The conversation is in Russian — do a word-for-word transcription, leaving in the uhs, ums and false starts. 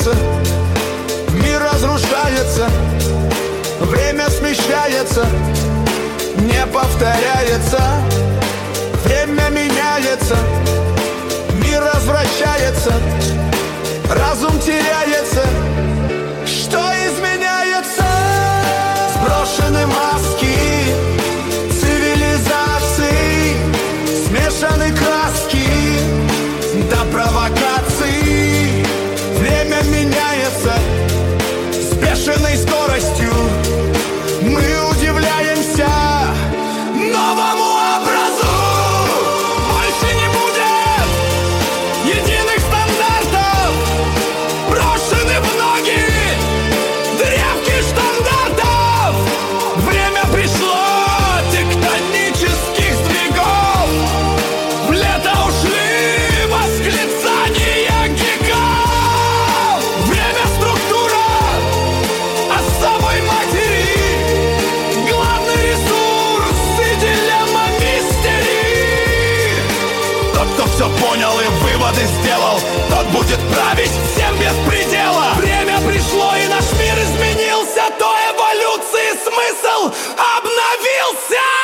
меняется, мир разрушается, время смещается, не повторяется. Время меняется, мир развращается, разум теряется. Что изменяется? Сброшены маски цивилизации, смешаны краски до провокаций. Время меняется с бешеной скоростью. Мы удивляемся новому образу. Больше не будет единых стандартов, брошены в ноги древки штандартов. Время пришло тектонических сдвигов, в лето ушли восклицания гигов. Время структура особой матери, главный ресурс и дилемма мистерии. Тот, кто все понял и выводы сделал, тот будет править всем без предела. Время пришло и наш мир изменился, то эволюции смысл обновился.